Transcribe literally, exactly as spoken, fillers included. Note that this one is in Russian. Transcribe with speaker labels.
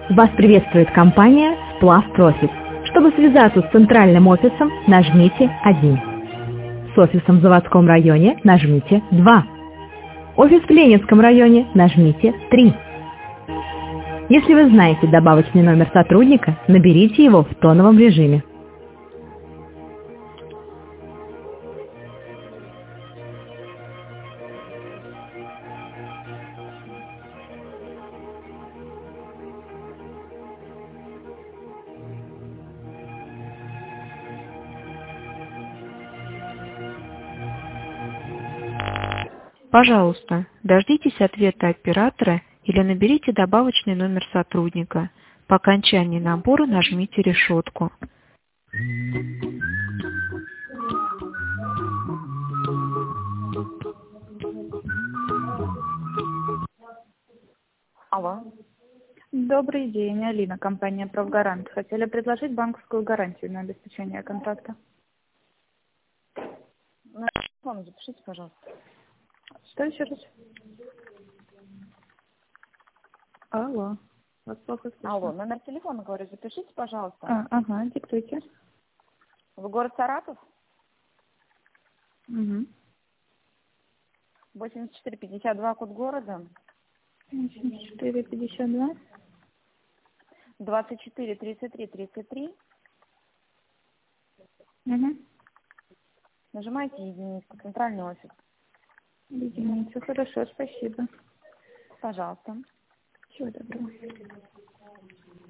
Speaker 1: Вас приветствует компания Splash Profit. Чтобы связаться с центральным офисом, нажмите один. С офисом в заводском районе нажмите два. Офис в Ленинском районе нажмите три. Если вы знаете добавочный номер сотрудника, наберите его в тоновом режиме.
Speaker 2: Пожалуйста, дождитесь ответа оператора или наберите добавочный номер сотрудника. По окончании набора нажмите решетку.
Speaker 3: Алло.
Speaker 4: Добрый день, Алина, компания «Правгарант». Хотели предложить банковскую гарантию на обеспечение контракта.
Speaker 3: На телефон запишите, пожалуйста.
Speaker 4: Что еще раз? Алло. Вас плохо слышно.
Speaker 3: Алло, номер телефона, говорю, запишите, пожалуйста.
Speaker 4: А, ага, диктуйте.
Speaker 3: Вы город Саратов?
Speaker 4: Угу.
Speaker 3: восемьдесят четыре пятьдесят два, код города.
Speaker 4: восемьдесят четыре пятьдесят два.
Speaker 3: двадцать четыре тридцать три тридцать три.
Speaker 4: Угу.
Speaker 3: Нажимайте единицу, центральный офис.
Speaker 4: Единицу, хорошо, спасибо.
Speaker 3: Пожалуйста.
Speaker 4: Всего доброго.